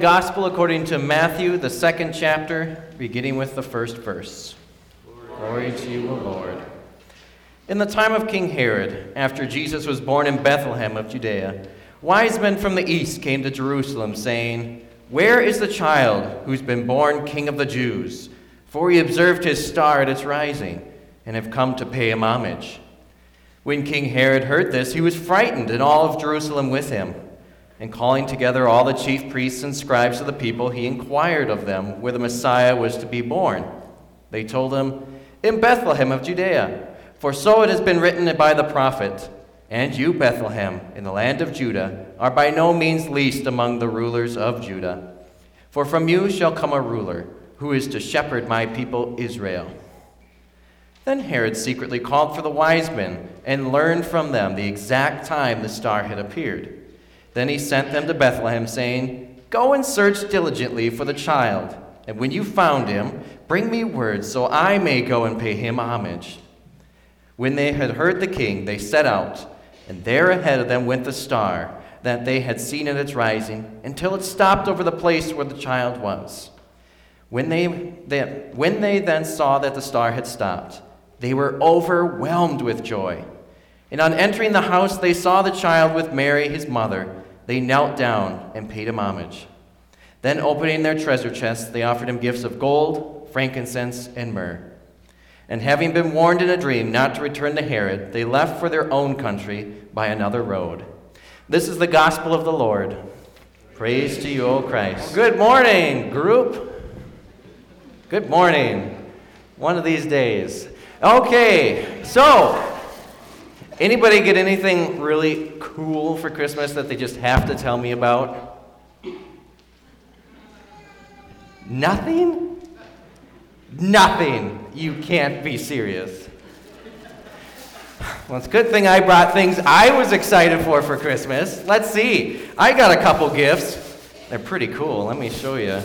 Gospel according to Matthew, the 2nd chapter, beginning with the first verse. Glory to you, O Lord. In the time of King Herod, after Jesus was born in Bethlehem of Judea, wise men from the east came to Jerusalem, saying, "Where is the child who's been born King of the Jews? For we observed his star at its rising, and have come to pay him homage." When King Herod heard this, he was frightened, and all of Jerusalem with him. And calling together all the chief priests and scribes of the people, he inquired of them where the Messiah was to be born. They told him, "In Bethlehem of Judea, for so it has been written by the prophet, 'And you, Bethlehem, in the land of Judah, are by no means least among the rulers of Judah. For from you shall come a ruler, who is to shepherd my people Israel.'" Then Herod secretly called for the wise men and learned from them the exact time the star had appeared. Then he sent them to Bethlehem, saying, "Go and search diligently for the child, and when you found him, bring me word so I may go and pay him homage." When they had heard the king, they set out, and there ahead of them went the star that they had seen at its rising, until it stopped over the place where the child was. When they then saw that the star had stopped, they were overwhelmed with joy. And on entering the house, they saw the child with Mary, his mother. They knelt down and paid him homage. Then, opening their treasure chests, they offered him gifts of gold, frankincense, and myrrh. And having been warned in a dream not to return to Herod, they left for their own country by another road. This is the gospel of the Lord. Praise to you, O Christ. Good morning, group. Good morning. One of these days. Okay, so anybody get anything really cool for Christmas that they just have to tell me about? Nothing? Nothing. You can't be serious. Well, it's a good thing I brought things I was excited for Christmas. Let's see. I got a couple gifts. They're pretty cool. Let me show you.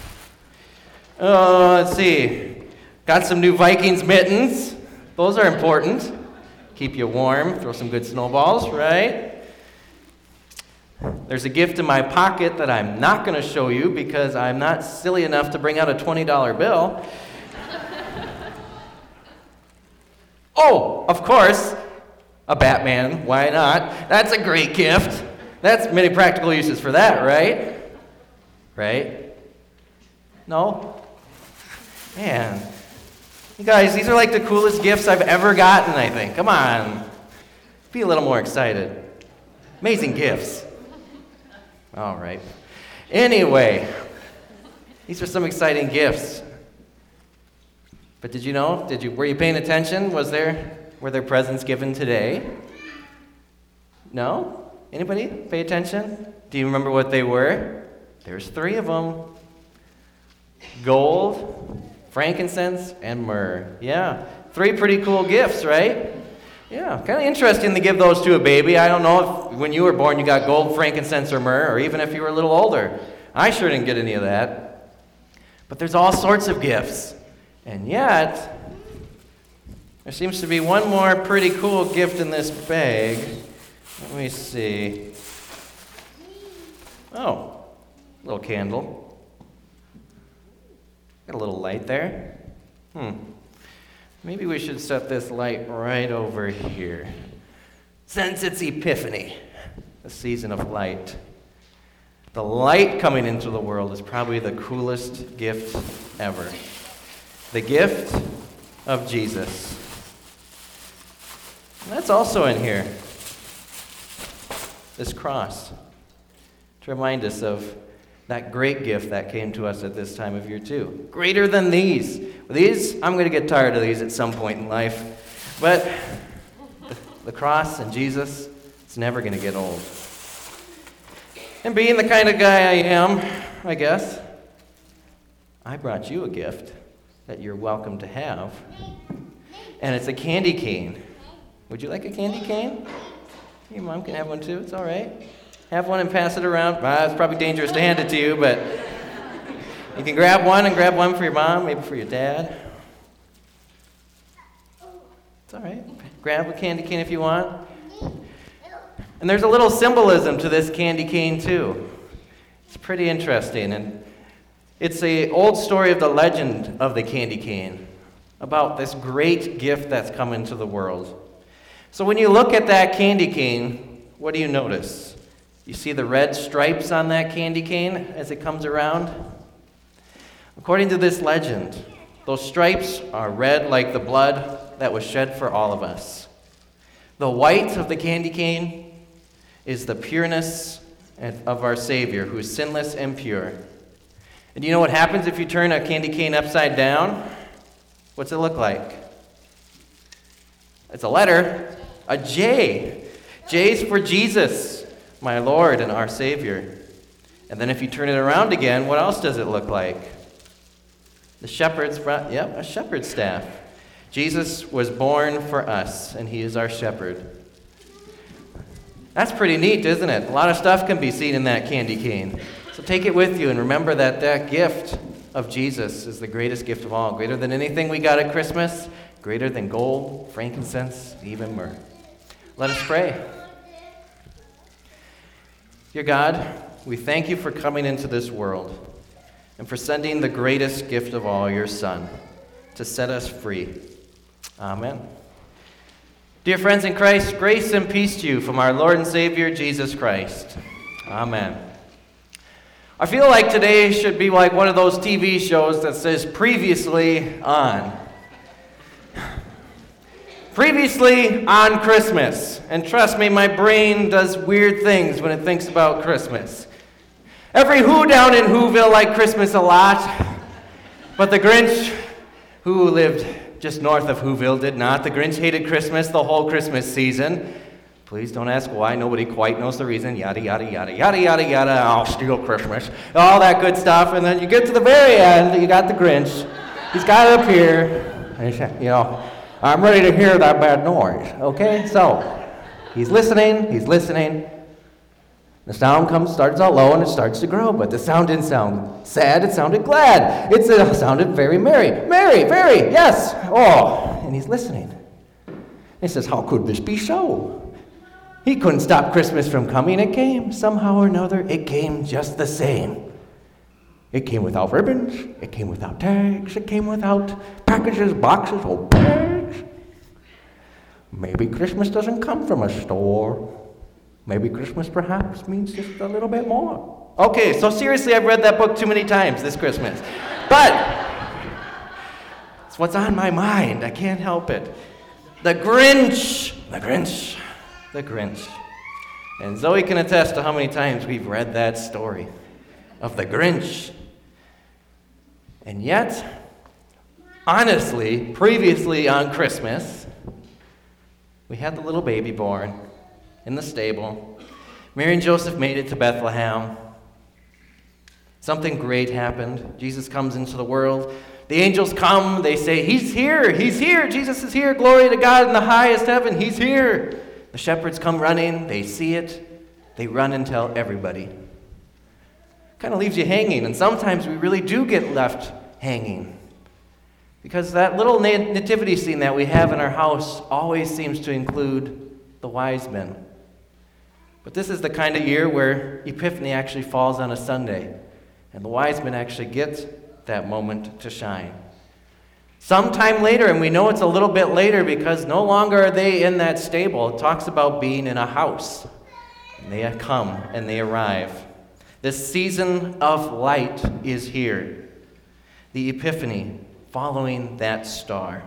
Let's see. Got some new Vikings mittens. Those are important. Keep you warm, throw some good snowballs, right? There's a gift in my pocket that I'm not going to show you because I'm not silly enough to bring out a $20 bill. Oh, of course, a Batman. Why not? That's a great gift. That's many practical uses for that, right? Right? No? Man. You guys, these are like the coolest gifts I've ever gotten, I think. Come on. Be a little more excited. Amazing gifts. All right. Anyway, these are some exciting gifts. But did you know? Were you paying attention? Were there presents given today? No? Anybody pay attention? Do you remember what they were? There's 3 of them. Gold, frankincense, and myrrh. Yeah, 3 pretty cool gifts, right? Yeah, kind of interesting to give those to a baby. I don't know if when you were born you got gold, frankincense, or myrrh, or even if you were a little older. I sure didn't get any of that. But there's all sorts of gifts. And yet, there seems to be one more pretty cool gift in this bag. Let me see. Oh, a little candle. Got a little light there. Maybe we should set this light right over here. Since it's Epiphany, the season of light, the light coming into the world is probably the coolest gift ever. The gift of Jesus. And that's also in here. This cross. To remind us of that great gift that came to us at this time of year too. Greater than these. These, I'm going to get tired of these at some point in life. But the cross and Jesus, it's never going to get old. And being the kind of guy I am, I guess, I brought you a gift that you're welcome to have. And it's a candy cane. Would you like a candy cane? Your mom can have one too, it's all right. Have one and pass it around. It's probably dangerous to hand it to you, but you can grab one and grab one for your mom, maybe for your dad. It's all right. Grab a candy cane if you want. And there's a little symbolism to this candy cane too. It's pretty interesting, and it's an old story of the legend of the candy cane, about this great gift that's come into the world. So when you look at that candy cane, what do you notice? You see the red stripes on that candy cane as it comes around? According to this legend, those stripes are red like the blood that was shed for all of us. The white of the candy cane is the pureness of our Savior, who is sinless and pure. And you know what happens if you turn a candy cane upside down? What's it look like? It's a letter, a J. J's for Jesus, my Lord and our Savior. And then if you turn it around again, what else does it look like? The shepherd's, a shepherd's staff. Jesus was born for us, and he is our shepherd. That's pretty neat, isn't it? A lot of stuff can be seen in that candy cane. So take it with you and remember that that gift of Jesus is the greatest gift of all, greater than anything we got at Christmas, greater than gold, frankincense, even myrrh. Let us pray. Dear God, we thank you for coming into this world and for sending the greatest gift of all, your Son, to set us free. Amen. Dear friends in Christ, grace and peace to you from our Lord and Savior, Jesus Christ. Amen. I feel like today should be like one of those TV shows that says previously on. Previously on Christmas. And trust me, my brain does weird things when it thinks about Christmas. Every Who down in Whoville liked Christmas a lot, but the Grinch, who lived just north of Whoville, did not. The Grinch hated Christmas the whole Christmas season. Please don't ask why. Nobody quite knows the reason. Yada, yada, yada, yada, yada, yada. I'll steal Christmas. All that good stuff. And then you get to the very end, you got the Grinch. He's got it up here. And you know, I'm ready to hear that bad noise. Okay? So, he's listening. The sound starts out low and it starts to grow, but the sound didn't sound sad, it sounded glad. It sounded very merry. Merry, very, yes. Oh, and he's listening. He says, how could this be so? He couldn't stop Christmas from coming. It came somehow or another. It came just the same. It came without ribbons. It came without tags. It came without packages, boxes, or bags. Maybe Christmas doesn't come from a store. Maybe Christmas perhaps means just a little bit more. Okay, so seriously, I've read that book too many times this Christmas. But it's what's on my mind. I can't help it. The Grinch. And Zoe can attest to how many times we've read that story of the Grinch. And yet, honestly, previously on Christmas, we had the little baby born in the stable. Mary and Joseph made it to Bethlehem. Something great happened. Jesus comes into the world. The angels come. They say, He's here. Jesus is here. Glory to God in the highest heaven. He's here. The shepherds come running. They see it. They run and tell everybody. Kind of leaves you hanging. And sometimes we really do get left hanging. Because that little nativity scene that we have in our house always seems to include the wise men. But this is the kind of year where Epiphany actually falls on a Sunday, and the wise men actually get that moment to shine. Sometime later, and we know it's a little bit later because no longer are they in that stable. It talks about being in a house. And they come and they arrive. This season of light is here. The Epiphany, following that star.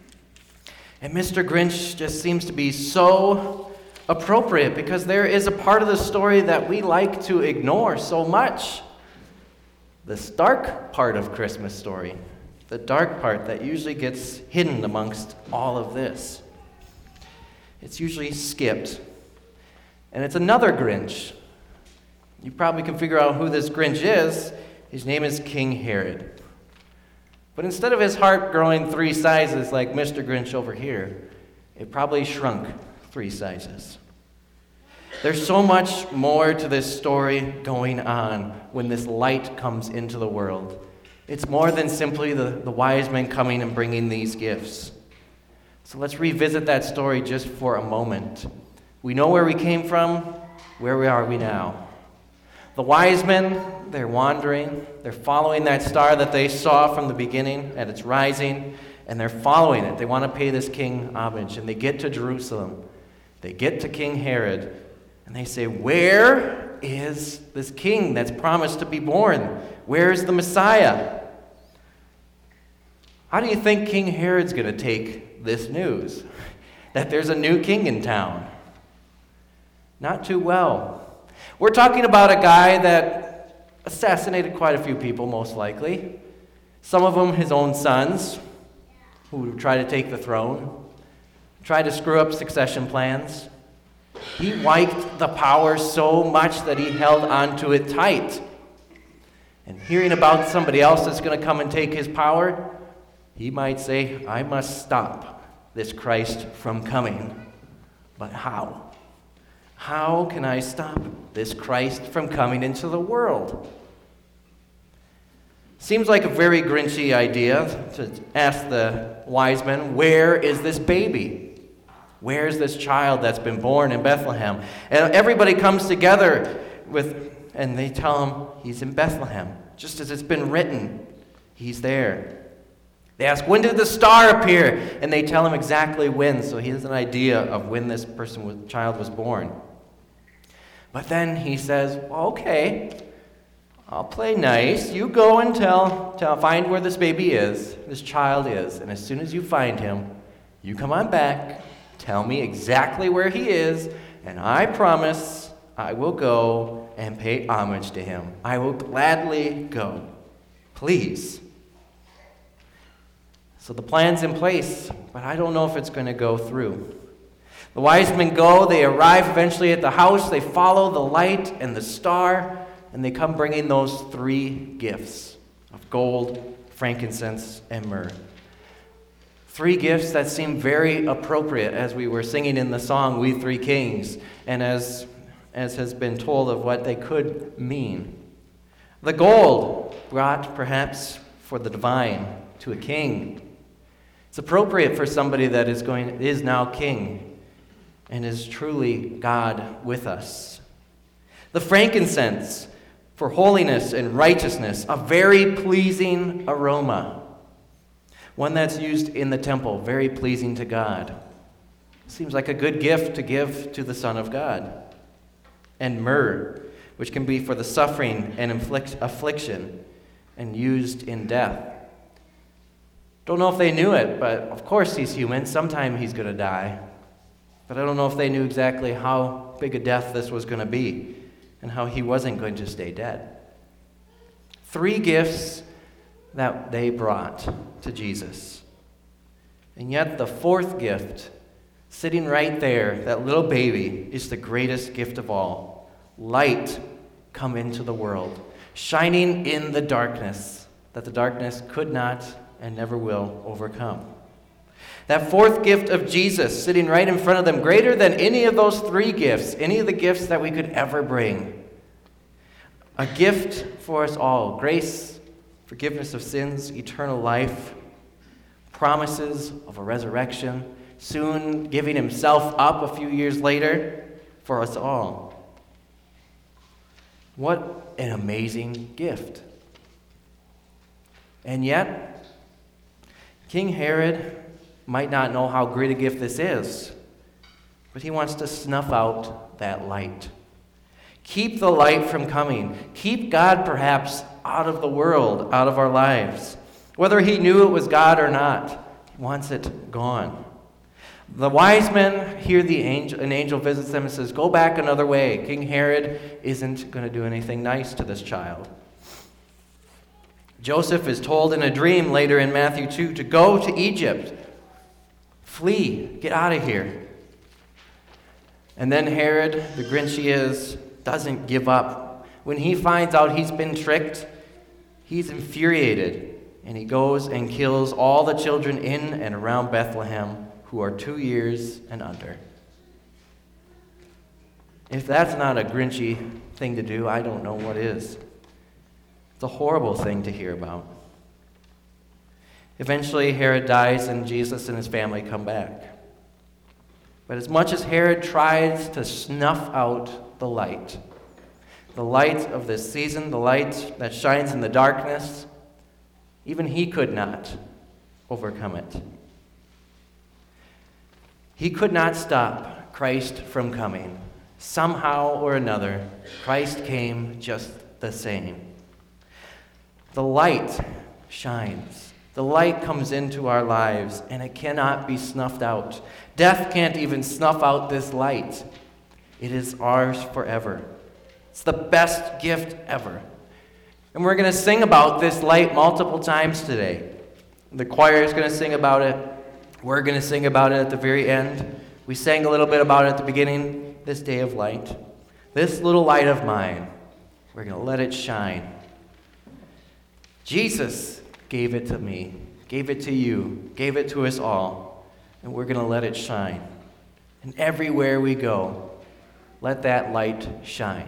And Mr. Grinch just seems to be so appropriate because there is a part of the story that we like to ignore so much. The dark part of Christmas story. The dark part that usually gets hidden amongst all of this. It's usually skipped. And it's another Grinch. You probably can figure out who this Grinch is. His name is King Herod. But instead of his heart growing 3 sizes like Mr. Grinch over here, it probably shrunk 3 sizes. There's so much more to this story going on when this light comes into the world. It's more than simply the wise men coming and bringing these gifts. So let's revisit that story just for a moment. We know where we came from. Where are we now? The wise men, they're wandering. They're following that star that they saw from the beginning at its rising, and they're following it. They want to pay this king homage, and they get to Jerusalem. They get to King Herod, and they say, "Where is this king that's promised to be born? Where is the Messiah?" How do you think King Herod's going to take this news? That there's a new king in town? Not too well. We're talking about a guy that assassinated quite a few people, most likely. Some of them his own sons, who would try to take the throne, tried to screw up succession plans. He wiped the power so much that he held onto it tight. And hearing about somebody else that's going to come and take his power, he might say, "I must stop this Christ from coming." But how? How can I stop this Christ from coming into the world? Seems like a very Grinchy idea to ask the wise men, "Where is this baby? Where is this child that's been born in Bethlehem?" And everybody comes together and they tell him he's in Bethlehem, just as it's been written. He's there. They ask, "When did the star appear?" And they tell him exactly when, so he has an idea of when this child was born. But then he says, "Well, okay, I'll play nice. You go and find where this baby is, this child is, and as soon as you find him, you come on back, tell me exactly where he is, and I promise I will go and pay homage to him. I will gladly go. Please." So the plan's in place, but I don't know if it's going to go through. The wise men go, they arrive eventually at the house, they follow the light and the star, and they come bringing those 3 gifts of gold, frankincense, and myrrh. 3 gifts that seem very appropriate as we were singing in the song, "We Three Kings," and as has been told of what they could mean. The gold brought perhaps for the divine to a king. It's appropriate for somebody that is now king and is truly God with us. The frankincense for holiness and righteousness, a very pleasing aroma. One that's used in the temple, very pleasing to God. Seems like a good gift to give to the Son of God. And myrrh, which can be for the suffering and affliction and used in death. Don't know if they knew it, but of course he's human. Sometime he's going to die. But I don't know if they knew exactly how big a death this was going to be and how he wasn't going to stay dead. 3 gifts that they brought to Jesus. And yet the 4th gift, sitting right there, that little baby, is the greatest gift of all. Light come into the world, shining in the darkness that the darkness could not and never will overcome. That 4th gift of Jesus sitting right in front of them, greater than any of those 3 gifts, any of the gifts that we could ever bring. A gift for us all. Grace, forgiveness of sins, eternal life, promises of a resurrection, soon giving himself up a few years later for us all. What an amazing gift. And yet, King Herod might not know how great a gift this is, but he wants to snuff out that light. Keep the light from coming. Keep God perhaps out of the world, out of our lives. Whether he knew it was God or not, he wants it gone. The wise men hear an angel visits them and says, "Go back another way. King Herod isn't going to do anything nice to this child." Joseph is told in a dream later in Matthew 2 to go to Egypt. Flee, get out of here. And then Herod, the Grinch he is, doesn't give up. When he finds out he's been tricked, he's infuriated, and he goes and kills all the children in and around Bethlehem who are 2 years and under. If that's not a Grinchy thing to do, I don't know what is. It's a horrible thing to hear about. Eventually, Herod dies, and Jesus and his family come back. But as much as Herod tries to snuff out the light, the light of this season, the light that shines in the darkness, even he could not overcome it. He could not stop Christ from coming. Somehow or another, Christ came just the same. The light shines. The light comes into our lives, and it cannot be snuffed out. Death can't even snuff out this light. It is ours forever. It's the best gift ever. And we're going to sing about this light multiple times today. The choir is going to sing about it. We're going to sing about it at the very end. We sang a little bit about it at the beginning, this day of light. This little light of mine, we're going to let it shine. Jesus gave it to me, gave it to you, gave it to us all, and we're going to let it shine. And everywhere we go, let that light shine.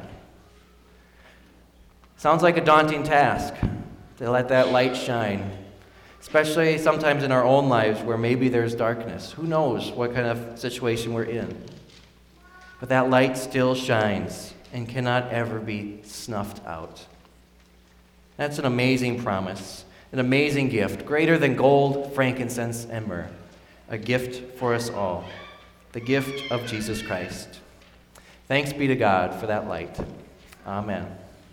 Sounds like a daunting task to let that light shine, especially sometimes in our own lives where maybe there's darkness. Who knows what kind of situation we're in? But that light still shines and cannot ever be snuffed out. That's an amazing promise, an amazing gift, greater than gold, frankincense, and myrrh. A gift for us all, the gift of Jesus Christ. Thanks be to God for that light. Amen.